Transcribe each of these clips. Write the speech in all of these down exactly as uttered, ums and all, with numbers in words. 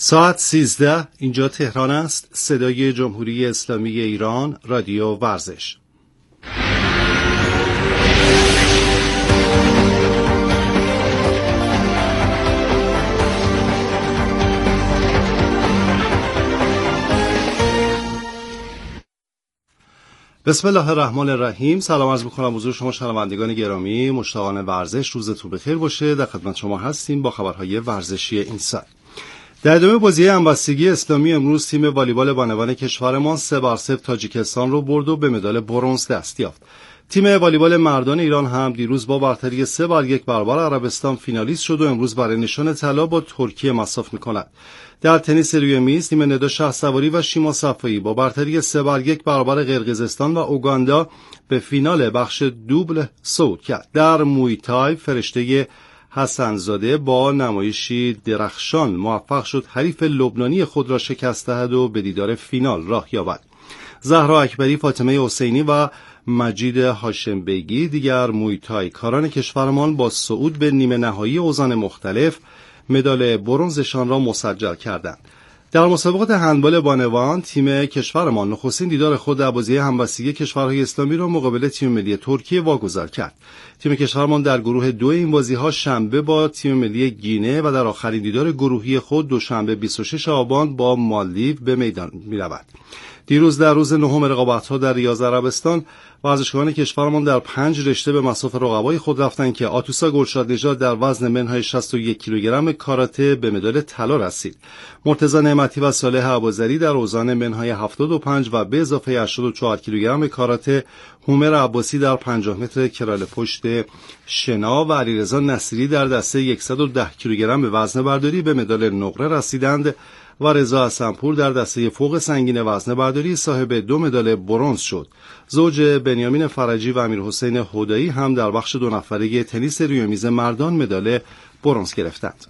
ساعت سیزده، اینجا تهران است. صدای جمهوری اسلامی ایران، رادیو ورزش. بسم الله الرحمن الرحیم. سلام عرض می‌کنم حضور شما شنوندگان گرامی، مشتاقان ورزش. روزتون بخیر باشه. در خدمت شما هستیم با خبرهای ورزشی این ساعت. در ادامه بازی همبستگی اسلامی امروز تیم والیبال بانوان کشورمان سه بر صفر تاجیکستان رو برد و به مدال برنز دست یافت. تیم والیبال مردان ایران هم دیروز با برتری سه بر یک برابر عربستان فینالیست شد و امروز برای نشان طلا با ترکیه مصاف می‌کند. در تنیس روی میز تیم ندا شهسواری و شیما صفایی با برتری سه بر یک برابر قرقیزستان و اوگاندا به فینال بخش دوبل صعود کرد. در موی تای فرشته حسنزاده با نمایشی درخشان موفق شد حریف لبنانی خود را شکست دهد و به دیدار فینال راه یابد. زهرا اکبری، فاطمه حسینی و مجید هاشم بیگی دیگر موی تای کاران کشورمان با صعود به نیمه نهایی اوزان مختلف مدال برنزشان را مسجل کردند. در مسابقات هندبال بانوان تیم کشورمان نخستین دیدار خود در بازی همبستگی کشورهای اسلامی را مقابل تیم ملی ترکیه واگذار کرد. تیم کشورمان در گروه دو این بازی‌ها شنبه با تیم ملی گینه و در آخرین دیدار گروهی خود دوشنبه بیست و شش آبان با مالدیو به میدان می‌رود. دیروز در روز نهم رقابت‌ها در ریاض عربستان ورزشکاران کشورمان در پنج رشته به مصاف رقبای خود رفتند که آتوسا گلشاد نژاد در وزن منهای شصت و یک کیلوگرم کاراته به مدال طلا رسید. مرتضی نعمتی و صالح ابوذری در اوزان منهای هفتاد و پنج و به اضافه هشتاد و چهار کیلوگرم کاراته، هومر عباسی در پنجاه متر کرال پشت شنا و علیرضا نصیری در دسته صد و ده کیلوگرم به وزنه برداری به مدال نقره رسیدند و رضا حسنپور در دسته فوق سنگین وزنه برداری صاحب دو مدال برنز شد. زوج بنیامین فرجی و امیرحسین هدایی هم در بخش دو نفره تنیس روی میز مردان مدال برنز گرفتند.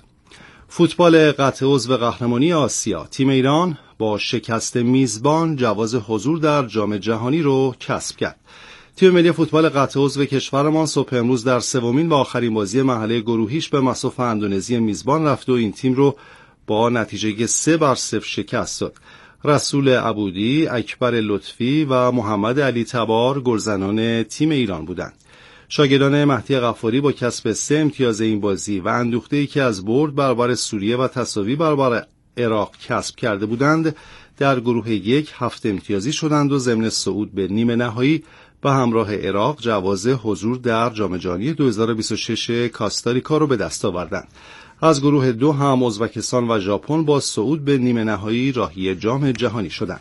فوتبال قطع عضو قهرمانی آسیا، تیم ایران با شکست میزبان جواز حضور در جام جهانی رو کسب کرد. تیم ملی فوتبال قطع عضو کشورمان صبح امروز در سومین و آخرین بازی مرحله گروهیش به مصاف اندونزی میزبان رفت و این تیم رو با نتیجه سه بر صفر شکست داد. رسول عبودی، اکبر لطفی و محمد علی تبار گلزنان تیم ایران بودند. شاگردان مهدی غفاری با کسب سه امتیاز این بازی و اندوخته‌ای که از برد برابر سوریه و تساوی برابر عراق کسب کرده بودند در گروه یک هفت امتیازی شدند و ضمن صعود به نیمه نهایی به همراه عراق جواز حضور در جام جهانی دو هزار و بیست و شش کاستاریکا را به دست آوردند. از گروه دو هم ازبکستان و ژاپن با صعود به نیمه نهایی راهی جام جهانی شدند.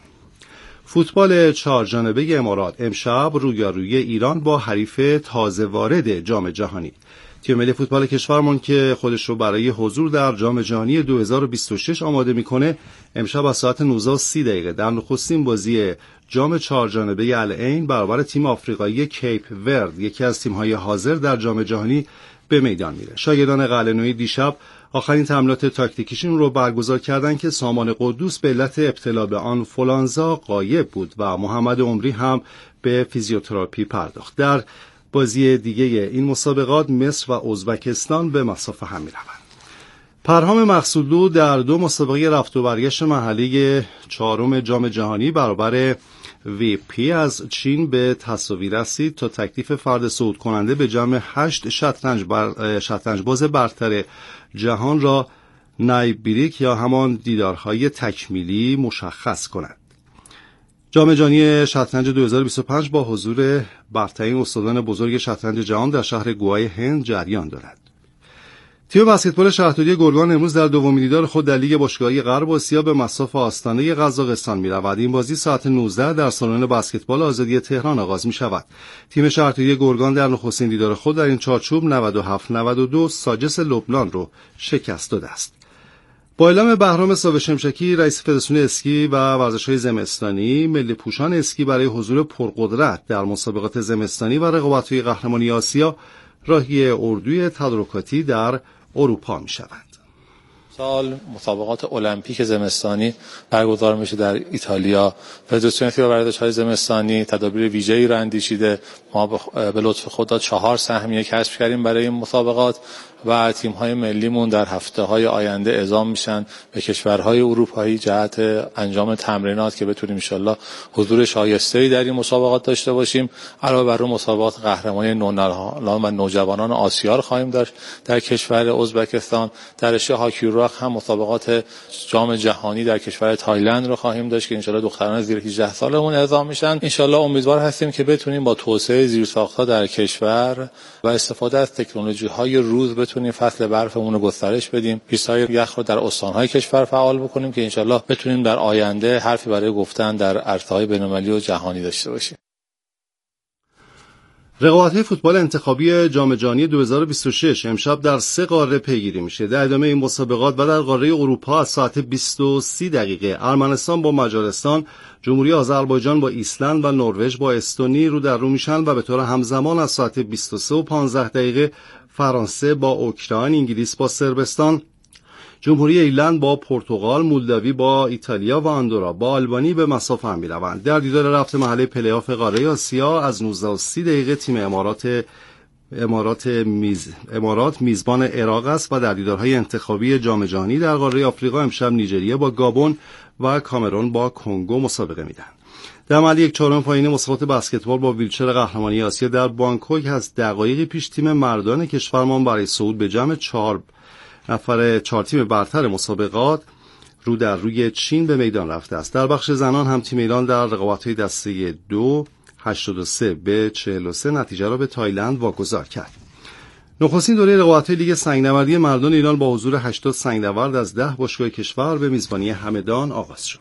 فوتبال چهار جانبه امارات امشب رویارویی ایران با حریف تازه وارد جام جهانی. تیم ملی فوتبال کشورمان که خودش رو برای حضور در جام جهانی دو هزار و بیست و شش آماده میکنه، امشب از ساعت نوزده و سی دقیقه در نخستین بازی جام چهار جانبه العین برابر تیم آفریقایی کیپ ورد، یکی از تیم‌های حاضر در جام جهانی، به میدان میره. شاگردان قلعه‌نویی دیشب آخرین تمرینات تاکتیکیشون رو برگزار کردند که سامان قدوس به علت ابتلا به آنفولانزا غایب بود و محمد عمری هم به فیزیوتراپی پرداخت. در بازی دیگه این مسابقات مصر و ازبکستان به مصاف هم میروند. پرهام مقصودلو در دو مسابقه رفت و برگشت محلی چهارم جام جهانی برابر وی پی از چین به تساوی رسید تا تکلیف فرد صعود کننده به جمع هشت شطرنج بر... شطرنج باز برتر جهان را نایبریک یا همان دیدارهای تکمیلی مشخص کند. جام جهانی شطرنج دو هزار و بیست و پنج با حضور برترین استادان بزرگ شطرنج جهان در شهر گوای هند جریان دارد. تیم بسکتبال شهرداری گرگان امروز در دومین دیدار خود در لیگ باشگاهی غرب آسیا به مصاف آستانه قزاقستان می‌رود. این بازی ساعت نوزده در سالن بسکتبال آزادی تهران آغاز می‌شود. تیم شهرداری گرگان در نخستین دیدار خود در این چارچوب نود و هفت نود و دو ساجس لبنان رو شکست داده است. با اعلام بهرام ساوه شمشکی رئیس فدراسیون اسکی و ورزش‌های زمستانی، ملی پوشان اسکی برای حضور پرقدرت در مسابقات زمستانی و رقابت‌های قهرمانی آسیا راهی اردوی تدارکاتی در اروپا می شود. سال مسابقات المپیک زمستانی برگزار میشه در ایتالیا. فدراسیون فیبا ورزش‌های زمستانی تدابیر ویژه‌ای را اندیشیده. ما به لطف خدا چهار سهمیه کسب کردیم برای این مسابقات و تیم‌های ملیمون در هفته‌های آینده اعزام میشن به کشورهای اروپایی جهت انجام تمرینات که بتونیم ان شاءالله حضور شایسته‌ای در این مسابقات داشته باشیم. علاوه بر اون مسابقات قهرمانی نونالان و نوجوانان آسیا رو خواهیم داشت در کشور ازبکستان. در رشته هاکی راق هم مسابقات جام جهانی در کشور تایلند رو خواهیم داشت که ان شاءالله دختران زیر هجده سالمون اعزام میشن. ان شاءالله امیدوار هستیم که بتونیم با توسعه زیرساخت‌ها در کشور و استفاده از تکنولوژی‌های روز بتونیم فصل برفمون رو گسترش بدیم، پیست‌های یخ رو در استان‌های کشور فعال بکنیم که انشالله بتونیم در آینده حرفی برای گفتن در عرصه‌های بین‌المللی و جهانی داشته باشیم. رقابت‌های فوتبال انتخابی جام جهانی دو هزار و بیست و شش امشب در سه قاره پیگیری میشه. در ادامه این مسابقات و در قاره اروپا از ساعت بیست و سه دقیقه ارمنستان با مجارستان، جمهوری آذربایجان با ایسلند و نروژ با استونی رو در رو میشن و به طور همزمان از ساعت بیست و سه و پانزده دقیقه فرانسه با اوکراین، انگلیس با صربستان، جمهوری ایرلند با پرتغال، مولداوی با ایتالیا و اندورا با آلبانی به مسافه هم می‌روند. در دیدار رفت مرحله پلی‌آف قاره آسیا از نوزده و سی دقیقه تیم امارات امارات میز امارات میزبان عراق است و در دیدارهای انتخابی جام جهانی در قاره آفریقا امشب نیجریه با گابون و کامرون با کنگو مسابقه میدن. در مرحله یک چهارم پایین مسابقات بسکتبال با ویلچر قهرمانی آسیا در بانکوک از دقایقی پیش تیم مردان کشورمان برای صعود به جمع چهار نفر چهار تیم برتر مسابقات رو در روی چین به میدان رفته است. در بخش زنان هم تیم ایران در رقابت‌های دسته دو هشتاد و سه به چهل و سه نتیجه را به تایلند واگذار کرد. نخستین دوره رقابت‌های لیگ سنگنوردی مردان ایران با حضور هشتاد سنگنورد از ده باشگاه کشور به میزبانی همدان آغاز شد.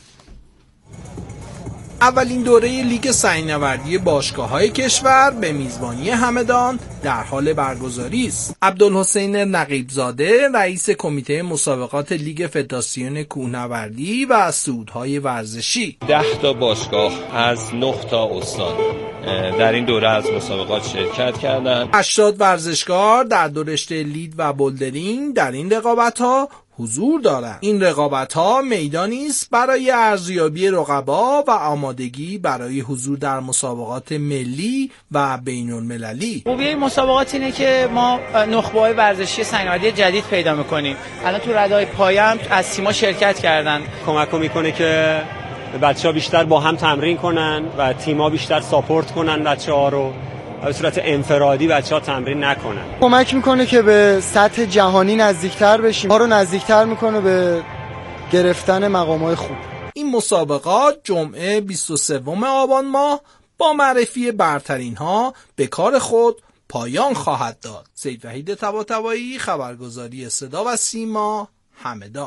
اولین دوره لیگ سنگنوردی باشگاه‌های کشور به میزبانی همدان در حال برگزاری است. عبدالحسین نقیب‌زاده رئیس کمیته مسابقات لیگ فدراسیون کوهنوردی و صعودهای ورزشی ده تا باشگاه از نه تا استان در این دوره از مسابقات شرکت کردند. هشتاد ورزشکار در دو رشته لید و بولدرینگ در این رقابت‌ها حضور دارند. این رقابت‌ها میدانی است برای ارزیابی رقبا و آمادگی برای حضور در مسابقات ملی و بین‌المللی. خوبی این مسابقات اینه که ما نخبه‌های ورزشی سنگنوردی جدید پیدا می‌کنیم. الان تو رده‌های پایه هم از تیم‌ها شرکت کردن. کمک می‌کنه که بچه‌ها بیشتر با هم تمرین کنن و تیم‌ها بیشتر ساپورت کنن بچه‌ها رو. به صورت انفرادی بچه‌ها تمرین نکنن. کمک میکنه که به سطح جهانی نزدیکتر بشیم. ما رو نزدیکتر میکنه به گرفتن مقام‌های خوب. این مسابقات جمعه بیست و سوم آبان ماه با معرفی برترین ها به کار خود پایان خواهد داد. سید وحید طباطبایی، خبرگزاری صدا و سیما، همدان.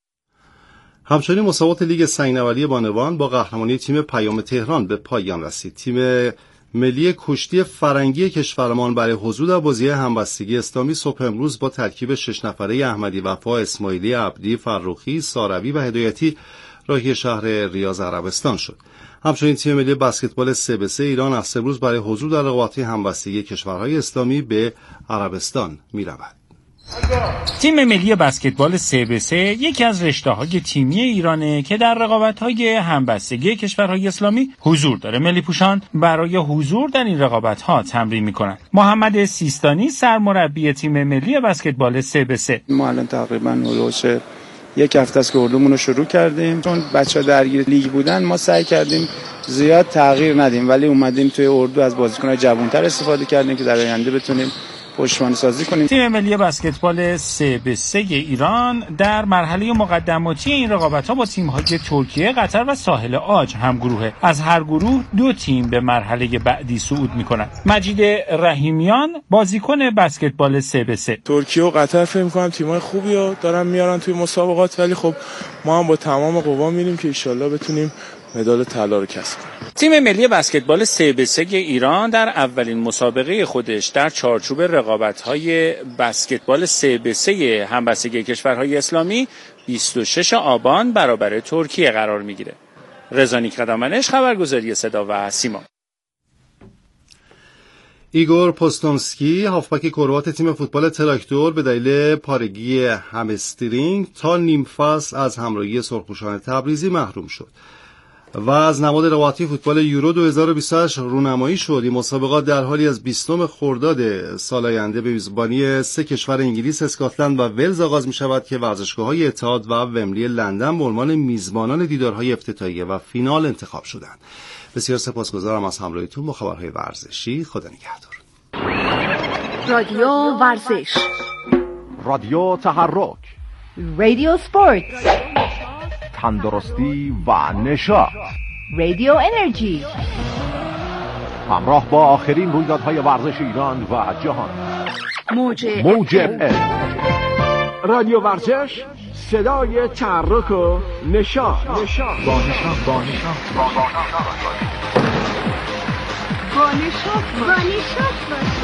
همچنین مسابقات لیگ سنگنوردی بانوان با قهرمانی تیم پیام تهران به پایان رسید. تیم ملی کشتی فرنگی کشورمان برای حضور در بازی همبستگی اسلامی صبح امروز با ترکیب شش نفره احمدی وفا، اسماعیلی، عبدی، فرخی، ساروی و هدایتی راهی شهر ریاض عربستان شد. همچنین تیم ملی بسکتبال سه به سه ایران از امروز برای حضور در رقابت‌های همبستگی کشورهای اسلامی به عربستان می‌رود. تیم ملی بسکتبال سه به سه یکی از رشته‌های تیمی ایرانه که در رقابت‌های همبستگی کشورهای اسلامی حضور داره. ملی پوشان برای حضور در این رقابت‌ها تمرین می‌کنند. محمد سیستانی سرمربی تیم ملی بسکتبال سه به سه: ما الان تقریباً هولوش یک هفته است که اردومون رو شروع کردیم. چون بچه‌ها درگیر لیگ بودن ما سعی کردیم زیاد تغییر ندیم، ولی اومدیم توی اردو از بازیکن‌های جوان‌تر استفاده کردیم که در آینده بتونیم پشتوانه سازی کنیم. تیم ملی بسکتبال سه به سه ایران در مرحله مقدماتی این رقابت‌ها با تیم‌های ترکیه، قطر و ساحل عاج هم گروهه. از هر گروه دو تیم به مرحله بعدی صعود می‌کنند. مجید رحیمیان بازیکن بسکتبال سه به سه: ترکیه و قطر فکر می‌کنم تیم‌های خوبی رو دارن میارن توی مسابقات، ولی خب ما هم با تمام قوا میریم که ان شاءالله بتونیم مدال طلا رو کسب کنیم. تیم ملی بسکتبال سه به سه ایران در اولین مسابقه خودش در چارچوب رقابت‌های بسکتبال سه به سه همبستگی کشورهای اسلامی بیست و شش آبان برابر ترکیه قرار میگیره. رضا نیک‌قدامنش، خبرگزاری صدا و سیما. ایگور پوستومسکی هافبک کروات تیم فوتبال تراکتور به دلیل پارگی همسترینگ تا نیم فصل از همراهی سرخپوشان تبریزی محروم شد و از نماد رقابتی فوتبال یورو دو هزار و بیست و هشت رونمایی شد. این مسابقات در حالی از بیستم خرداد سال آینده به میزبانی سه کشور انگلیس، اسکاتلند و ولز آغاز می شود که ورزشگاه‌های اتحاد و ومبلی لندن به عنوان میزبانان دیدارهای افتتاحیه و فینال انتخاب شدند. بسیار سپاسگزارم از همراهیتون با خبرهای ورزشی. خدا نگهدار. رادیو ورزش، رادیو تحرک، رادیو سپورت، تندرستی و نشاط، رادیو انرژی، همراه با آخرین رویدادهای ورزش ایران و جهان. موج موج رادیو ورزش، صدای تحرک و نشاط. نشاط با نشاط با نشاط با نشاط با نشاط.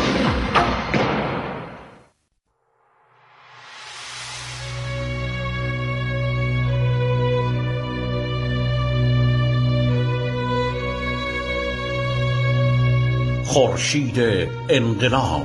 خورشید انقلاب.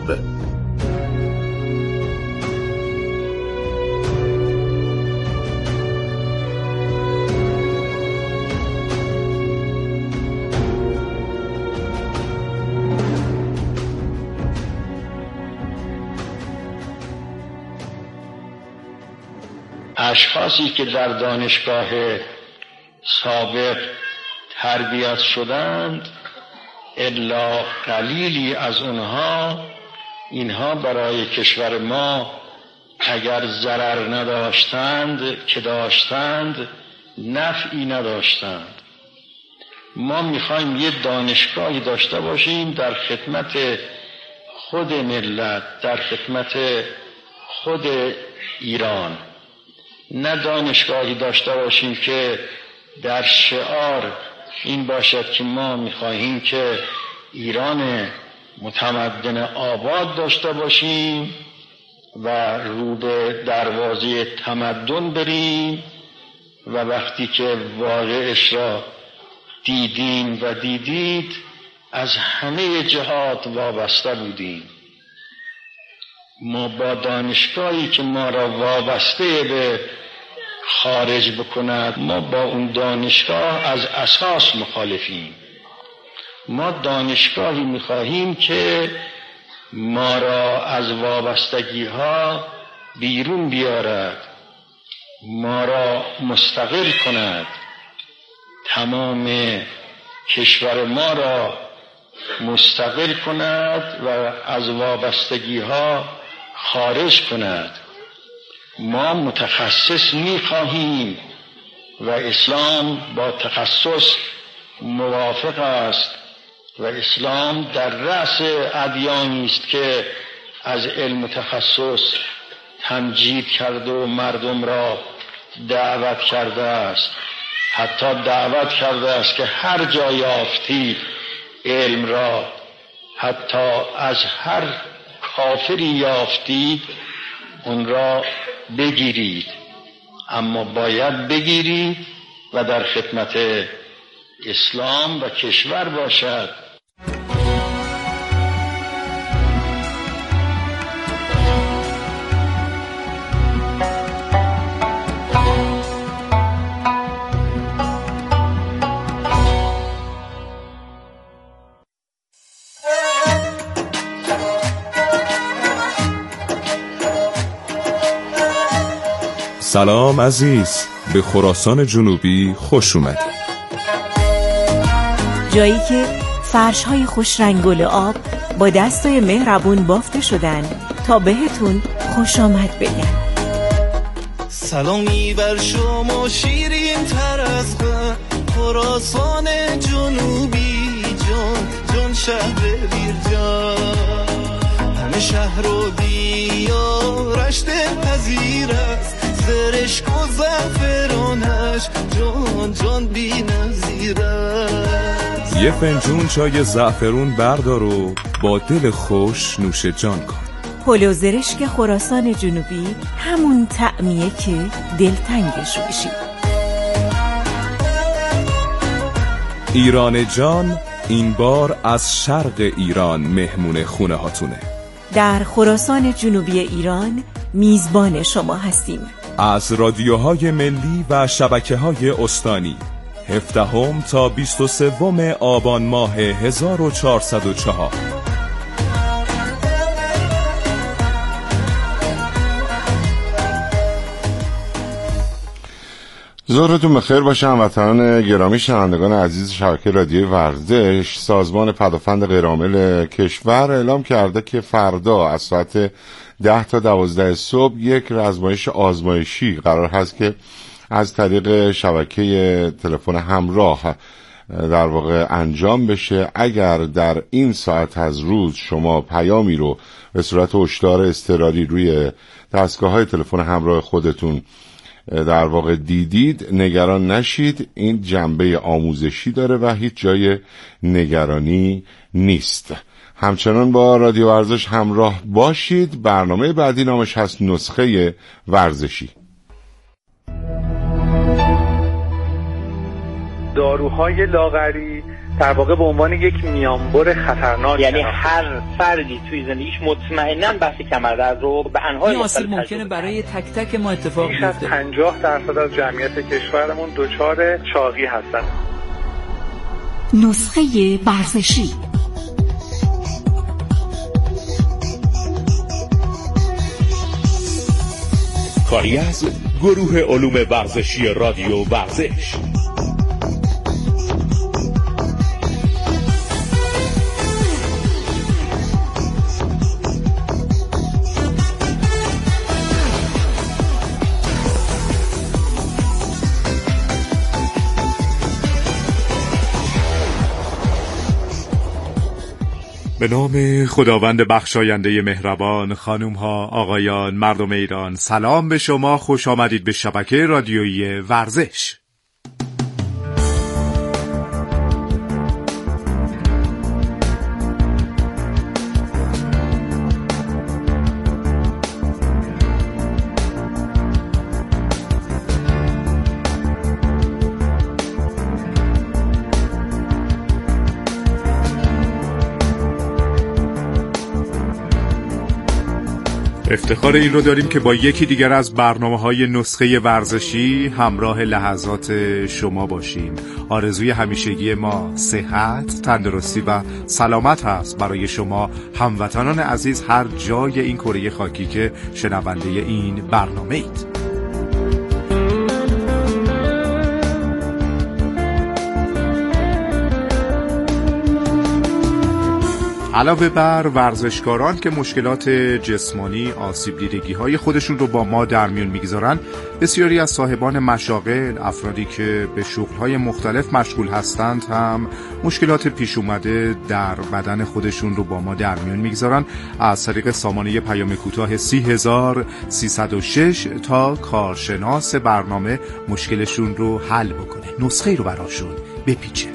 اشخاصی که در دانشگاه سابق تربیت شدند، الا قلیلی از اونها، اینها برای کشور ما اگر ضرر نداشتند که داشتند، نفعی نداشتند. ما میخوایم یه دانشگاهی داشته باشیم در خدمت خود ملت، در خدمت خود ایران، نه دانشگاهی داشته باشیم که در شعار این باشد که ما میخواهیم که ایران متمدن آباد داشته باشیم و رو به دروازه تمدن بریم و وقتی که واقعش را دیدیم و دیدید از همه جهات وابسته بودیم. ما با دانشگاهی که ما را وابسته به خارج بکند، ما با اون دانشگاه از اساس مخالفیم. ما دانشگاهی میخواهیم که ما را از وابستگی ها بیرون بیارد، ما را مستقل کند، تمام کشور ما را مستقل کند و از وابستگی ها خارج کند. ما متخصص می‌خواهیم و اسلام با تخصص موافق است و اسلام در رأس ادیانی است که از علم تخصص تمجید کرده و مردم را دعوت کرده است. حتی دعوت کرده است که هر جا یافتی علم را، حتی از هر کافری یافتی اون را بگیرید، اما باید بگیرید و در خدمت اسلام و کشور باشد. سلام عزیز، به خراسان جنوبی خوش اومدی. جایی که فرش‌های خوش رنگ گل آب با دستای مهربون بافته شدن تا بهتون خوش آمد بگن. سلامی بر شما شیرین تر از خراسان جنوبی، جان جان شهر بیرجان، همه شهر رو بیارش دلپذیر است، زرشک و زعفرانش جان جان بی نظیر است. یه فنجون چای زعفرون بردار و با دل خوش نوش جان کن. پلو زرشک خراسان جنوبی همون طعمیه که دلتنگش میشی. ایران جان، این بار از شرق ایران مهمون خونه هاتونه. در خراسان جنوبی ایران میزبان شما هستیم. از رادیوهای ملی و شبکه‌های استانی هفدهم تا بیست و سوم آبان ماه هزار و چهارصد و چهار. ظهرتون بخیر باشه هموطنان گرامی، شنوندگان عزیز شبکه رادیوی ورزش. سازمان پدافند غیرعامل کشور اعلام کرده که فردا از ساعت ده تا دوازده صبح یک آزمایش آزمایشی قرار هست که از طریق شبکه تلفن همراه در واقع انجام بشه. اگر در این ساعت از روز شما پیامی رو به صورت هشدار اضطراری روی دستگاه‌های تلفن همراه خودتون در واقع دیدید، نگران نشید. این جنبه آموزشی داره و هیچ جای نگرانی نیست. همچنان با رادیو ورزش همراه باشید. برنامه بعدی نامش هست نسخه ورزشی. داروهای لاغری در واقع به عنوان یک میانبر خطرناک، یعنی هر فردی توی زندگیش مطمئناً بحث کمردرد رو به انواع مختلف ممکنه برای تک تک ما اتفاق بیفته. بیش از پنجاه درصد از جمعیت کشورمون دچار چاقی هستن. نسخه ورزشی. کاری از گروه علوم ورزشی رادیو ورزش. به نام خداوند بخشاینده مهربان، خانم ها، آقایان، مردم ایران، سلام به شما. خوش آمدید به شبکه رادیویی ورزش. افتخار این رو داریم که با یکی دیگر از برنامه‌های نسخه ورزشی همراه لحظات شما باشیم. آرزوی همیشگی ما صحت، تندرستی و سلامت هست برای شما هموطنان عزیز هر جای این کره خاکی که شنونده این برنامه اید. علاوه بر ورزشکاران که مشکلات جسمانی، آسیب دیدگی های خودشون رو با ما در میون میگذارن، بسیاری از صاحبان مشاغل، افرادی که به شغل های مختلف مشغول هستند هم مشکلات پیش اومده در بدن خودشون رو با ما در میون میگذارن. از طریق سامانه پیام کوتاه سی هزار سیصد و شش تا کارشناس برنامه مشکلشون رو حل بکنه، نسخه رو براشون بپیچه.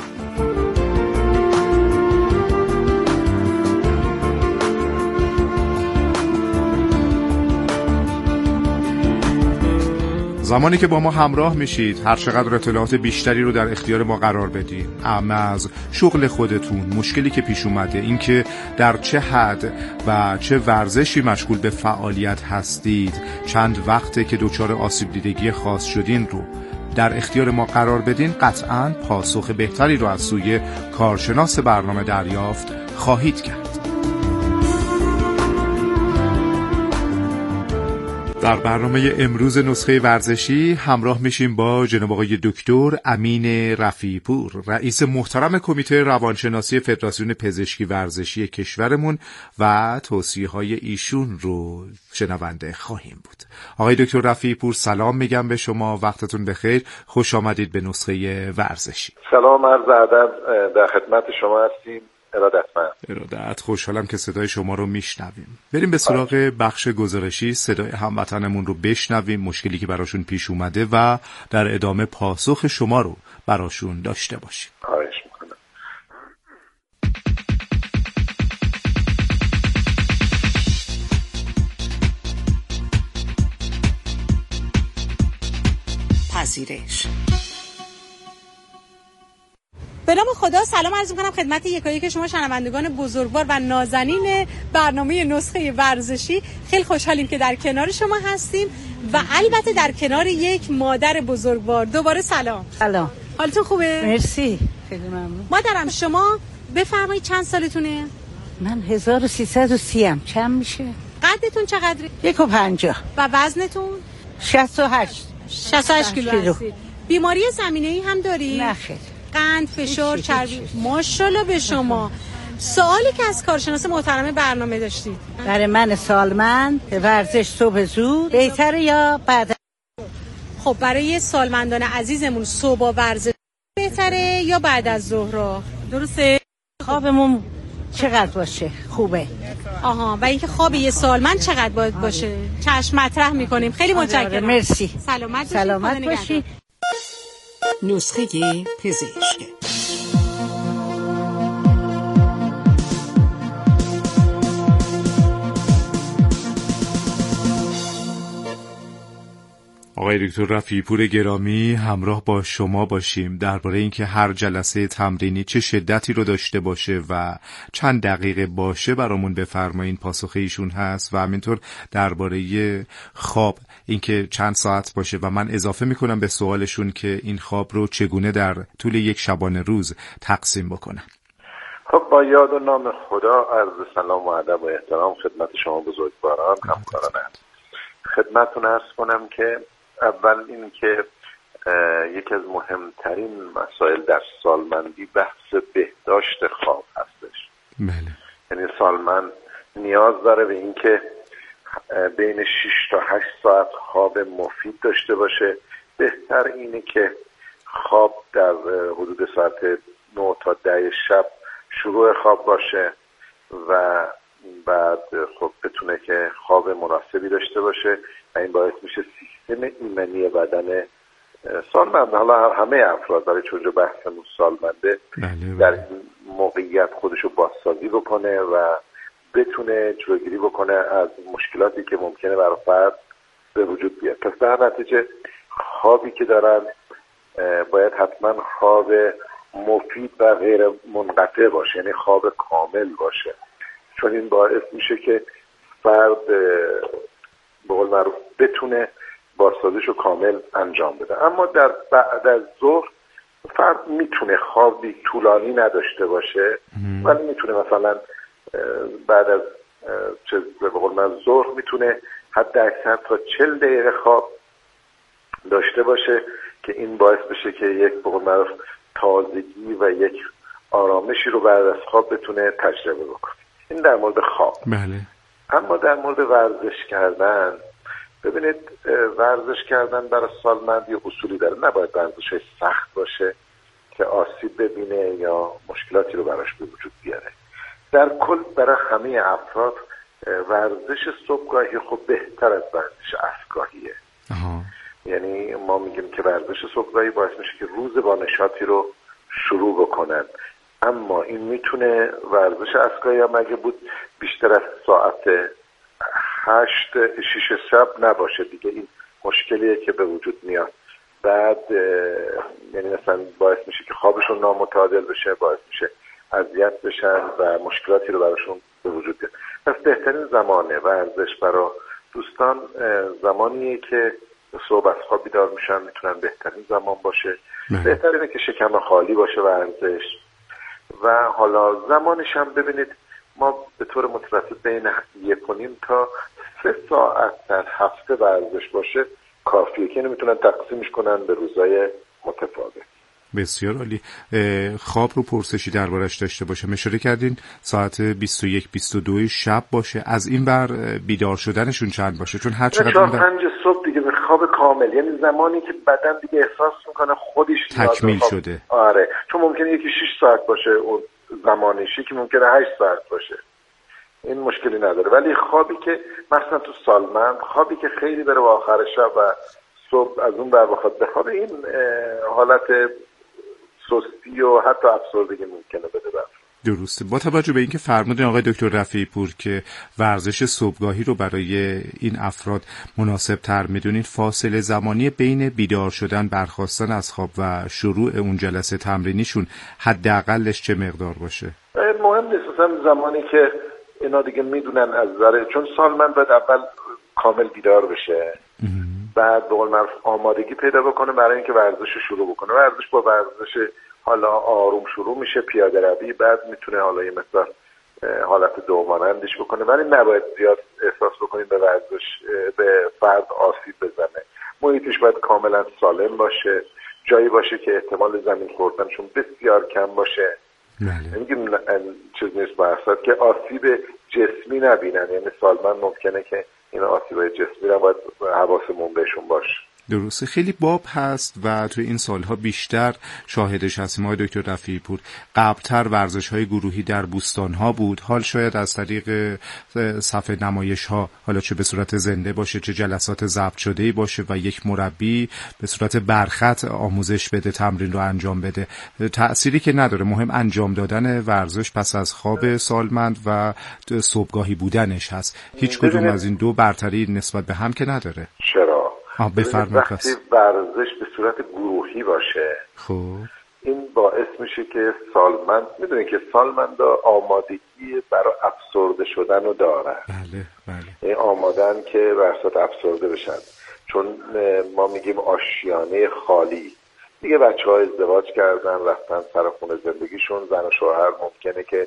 زمانی که با ما همراه میشید، هر چقدر اطلاعات بیشتری رو در اختیار ما قرار بدید، اما از شغل خودتون، مشکلی که پیش اومده، اینکه در چه حد و چه ورزشی مشغول به فعالیت هستید، چند وقته که دچار آسیب دیدگی خاص شدین رو در اختیار ما قرار بدین، قطعاً پاسخ بهتری رو از سوی کارشناس برنامه دریافت خواهید کرد. در برنامه امروز نسخه ورزشی همراه میشیم با جناب آقای دکتر امین رفیعی پور، رئیس محترم کمیته روانشناسی فدراسیون پزشکی ورزشی کشورمون، و توصیه‌های ایشون رو شنونده خواهیم بود. آقای دکتر رفیعی پور، سلام میگم به شما، وقتتون بخیر، خوش آمدید به نسخه ورزشی. سلام، عرض ادب، در خدمت شما هستیم. ارادتمند. ارادت، خوشحالم که صدای شما رو میشنویم. بریم به سراغ بخش گزارشی، صدای هموطنمون رو بشنویم، مشکلی که براشون پیش اومده و در ادامه پاسخ شما رو براشون داشته باشیم. خواهش میکنم. پذیرش. به نام خدا سلام عرض می‌کنم خدمت یکایک شما شنوندگان بزرگوار و نازنین برنامه نسخه ورزشی. خیلی خوشحالیم که در کنار شما هستیم و البته در کنار یک مادر بزرگوار. دوباره سلام. سلام. حالتون خوبه؟ مرسی. خیلی ممنون. مادرم شما بفرمایید چند سالتونه؟ من هزار و سیصد و سی ام. چند میشه؟ قدتون چقدره؟ یک و پنجاه. و وزنتون؟ شصت و هشت. شصت و هشت کیلو هستی. بیماری زمینه‌ای هم داری؟ نه خیر. قند، فشار، چربی؟ ماشاءالله به شما. سوالی که از کارشناس محترم برنامه داشتید. برای من سالمند ورزش صبح زود بهتره یا بعد؟ خب برای سالمندان عزیزمون صبح ورزش بهتره یا بعد از ظهر؟ درسته؟ خوابمون چقدر باشه؟ خوبه. آها و اینکه خواب یه سالمند چقدر باید باشه؟ چشم مطرح میکنیم. خیلی متشکرم. مرسی. سلامت باشید. سلامت باشید. نسخه پزشک. آقای دکتر رفیعپور گرامی، همراه با شما باشیم درباره اینکه هر جلسه تمرینی چه شدتی رو داشته باشه و چند دقیقه باشه برامون بفرمایین. پاسخ ایشون هست و همینطور درباره خواب، اینکه چند ساعت باشه و من اضافه میکنم به سوالشون که این خواب رو چگونه در طول یک شبانه روز تقسیم بکنم. خب با یاد و نام خدا، عرض سلام و ادب و احترام خدمت شما بزرگواران، همکاران. خدمتتون عرض کنم که اول این که یکی از مهمترین مسائل در سالمندی بحث بهداشت خواب هستش. بله. یعنی سالمند نیاز داره به این که بین شش تا هشت ساعت خواب مفید داشته باشه. بهتر اینه که خواب در حدود ساعت نه تا ده شب شروع خواب باشه و بعد خب بتونه که خواب مناسبی داشته باشه و این باعث میشه سیستم ایمنی بدن سالمند، حالا همه افراد، برای چون بحثمون سالمنده، در این موقعیت خودشو بازسازی بکنه و بتونه جلوگیری بکنه از مشکلاتی که ممکنه برای فرد به وجود بیاد. پس در نتیجه خوابی که دارن باید حتما خواب مفید و غیر منقطع باشه، یعنی خواب کامل باشه، چون این باعث میشه که فرد به قول معروف بتونه بازسازیشو کامل انجام بده. اما در بعد از ظهر فرد میتونه خوابی طولانی نداشته باشه، ولی میتونه مثلا بعد از چه به قول من ظهر میتونه حد اکثر تا چهل دقیقه خواب داشته باشه که این باعث بشه که یک به قول معروف تازگی و یک آرامشی رو بعد از خواب بتونه تجربه بکنه. این در مورد خواب. بله. اما در مورد ورزش کردن، ببینید ورزش کردن برای سالمند یه اصولی داره. نباید ورزش سخت باشه که آسیب ببینه یا مشکلاتی رو براش به وجود بیاره. در کل برای همه افراد ورزش صبحگاهی خب بهتر از ورزش عصرگاهیه. یعنی ما میگیم که ورزش صبحگاهی باعث میشه که روز با نشاطی رو شروع بکنن، اما این میتونه ورزش عصرگاهی هم اگه بود بیشتر از ساعت هشت شیش شب نباشه دیگه. این مشکلیه که به وجود میاد. بعد یعنی مثلا باعث میشه که خوابشون نامتعادل بشه، باعث میشه اذیت بشن و مشکلاتی رو براشون به وجود بیاد. پس بهترین زمانه ورزش برای دوستان زمانیه که صبح از خواب بیدار میشن، میتونن بهترین زمان باشه. بهتر اینه که شکم خالی باشه ورزش. و حالا زمانش هم ببینید ما به طور متوسط بین یک و نیم تا سه ساعت در هفته ورزش باشه کافیه که نمیتونن تقسیمش کنن به روزای متفاوت. بسیار عالی. خواب رو پرسشی دربارش داشته باشه، اشاره کردین ساعت بیست و یک بیست و دو شب باشه. از این بر بیدار شدنشون چند باشه؟ چون هر چقدر چهار پنج صبح دیگه به خواب کامل، یعنی زمانی که بدن دیگه احساس میکنه خودش تکمیل شده. آره، چون ممکنه یکی شش ساعت باشه اون زمانشی، که ممکنه هشت ساعت باشه، این مشکلی نداره. ولی خوابی که مثلا تو سالمند، خوابی که خیلی بره با آخر شب و صبح از اون بر بخواد بخوابه، این حالت سستی و حتی افسردگی ممکنه بده. درسته. با توجه به اینکه فرمودین آقای دکتر رفیعی پور که ورزش صبحگاهی رو برای این افراد مناسب تر میدونین، فاصله زمانی بین بیدار شدن، برخاستن از خواب و شروع اون جلسه تمرینیشون حداقلش چه مقدار باشه؟ مهم نیست، مثلا زمانی که اینا دیگه میدونن از ذره، چون سالمند باید اول کامل بیدار بشه، بعد به قول معروف آمادگی پیدا بکنه برای اینکه ورزش رو شروع بکنه. ورزش با ورزش حالا آروم شروع میشه، پیاده روی، بعد میتونه حالا یه مقدار حالت دومانندش بکنه، ولی نباید زیاد احساس بکنیم به ورزش به فرد آسیب بزنه. محیطش باید کاملا سالم باشه، جایی باشه که احتمال زمین خوردنشون بسیار کم باشه. نمیگیم چیز نیست بحثات که آسیب جسمی نبینن، یعنی سالمند ممکنه که این آسیبای جسمی رو باید حواسمون بهشون باشه. درسته. خیلی باب هست و توی این سالها بیشتر شاهدش هستیم آقای دکتر رفیعی پور. قبلتر ورزش‌های گروهی در بوستان‌ها بود، حال شاید از طریق صفحه نمایش‌ها، حالا چه به صورت زنده باشه چه جلسات ضبط شده‌ای باشه و یک مربی به صورت برخط آموزش بده، تمرین رو انجام بده، تأثیری که نداره. مهم انجام دادن ورزش پس از خواب سالمند و صبحگاهی بودنش هست. هیچ کدوم از این دو برتری نسبت به هم که نداره. چرا؟ وقتی ورزش به صورت گروهی باشه، خب این باعث میشه که سالمند، میدونی که سالمند آمادگی برای افسرده شدن رو دارن. بله بله. این آمادن که ورسات افسرده بشن، چون ما میگیم آشیانه خالی. دیگه بچه ها ازدواج کردن، رفتن سر خونه زندگیشون، زن و شوهر ممکنه که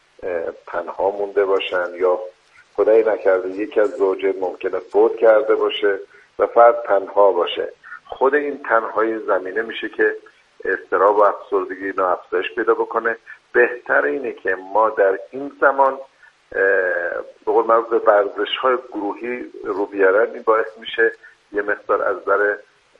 تنها مونده باشن، یا خدایی نکرده یکی از زوجین ممکنه فوت کرده باشه و فرد تنها باشه. خود این تنهایی زمینه میشه که اضطراب و افسردگی اینا افزایش پیدا بکنه. بهتر اینه که ما در این زمان به قول معروف به ورزش‌های گروهی رو بیارن. این باعث میشه یه مقدار از نظر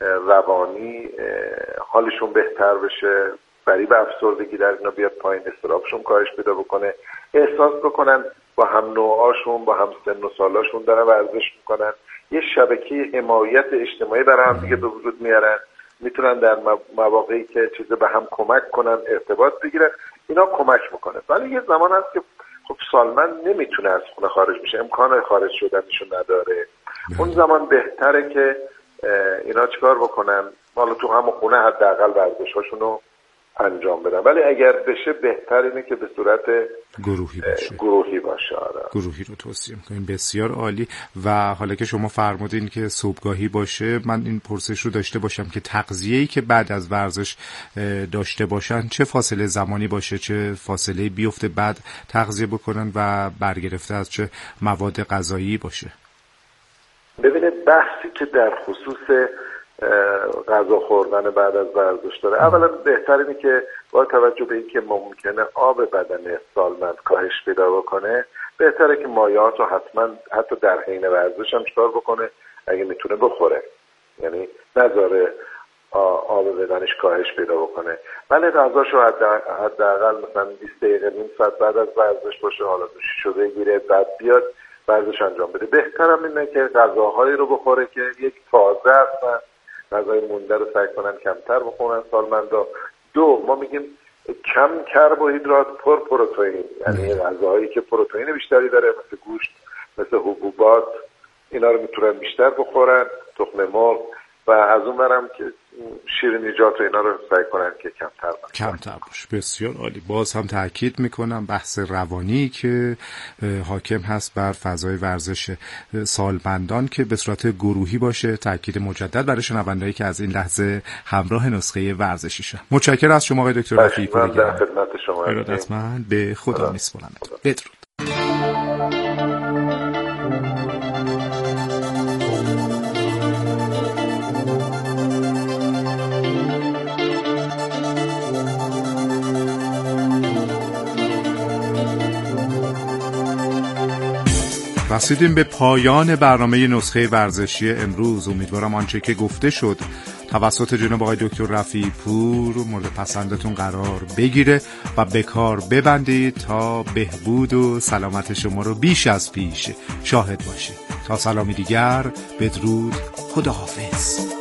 روانی حالشون بهتر بشه، فریب افسردگی در اینا بیاد پایین، اضطرابشون کاهش پیدا بکنه، احساس بکنن با هم نوعاشون، با هم سن و سالاشون دارن ورزش میکنن، یه شبکه حمایت اجتماعی برای هم دیگه به وجود میارن، میتونن در مواقعی که چیز به هم کمک کنن ارتباط بگیرن. اینا کمک میکنه. ولی یه زمان هست که خب سالمند نمیتونه از خونه خارج بشه، امکان خارج شدنشون نداره. اون زمان بهتره که اینا چیکار بکنن؟ حالا تو همون خونه حداقل ورزشاشونو انجام بدن، ولی اگر بشه بهتر اینه که به صورت گروهی باشه. گروهی باشه. آره. گروهی رو توصیه می‌کنیم. بسیار عالی. و حالا که شما فرمودین که صبحگاهی باشه، من این پرسش رو داشته باشم که تغذیه‌ای که بعد از ورزش داشته باشن چه فاصله زمانی باشه، چه فاصله بیفته بعد تغذیه بکنن و برگرفته از چه مواد غذایی باشه؟ ببینید بحثی که در خصوص غذا خوردن بعد از ورزش داره، اولا بهتر اینه که با توجه به اینکه ممکنه آب بدن سالمند کاهش پیدا بکنه، بهتره که مایعات رو حتما حتی در حین ورزش هم چکار بکنه، اگه میتونه بخوره، یعنی نذاره آب بدنش کاهش پیدا بکنه. ولی غذاشو حداقل مثلا بیست دقیقه نیم ساعت بعد از ورزش باشه، حالا نوشیدنی بگیره، بعد بیاد ورزش انجام بده. بهترم اینه که غذاهایی رو بخوره که یک تازه هستن، غذای مونده رو سعی کنن کمتر بخورن سالمندا. دو، ما میگیم کم کربوهیدرات پر پروتئین، یعنی غذاهایی که پروتئین بیشتری داره مثل گوشت، مثل حبوبات، اینا رو میتونن بیشتر بخورن، تخم مرغ، و از اون برم که شیرینیجات و اینا رو سعی کنن که کمتر باشه. کمتر باشه. بسیار عالی. باز هم تاکید میکنم بحث روانی که حاکم هست بر فضای ورزش سالمندان که به صورت گروهی باشه، تاکید مجدد برای شنوندهایی که از این لحظه همراه نسخه ورزشیشن. متشکرم از شما آقای دکتر رفیعی پور. من در خدمت شما ارادتمند. به خدا میسپارم. بدرود. رسیدیم به پایان برنامه نسخه ورزشی امروز. امیدوارم آنچه که گفته شد توسط جناب آقای دکتر رفیعی پور مورد پسندتون قرار بگیره و به کار ببندید تا بهبود و سلامت شما رو بیش از پیش شاهد باشید. تا سلامی دیگر، بدرود، خداحافظ.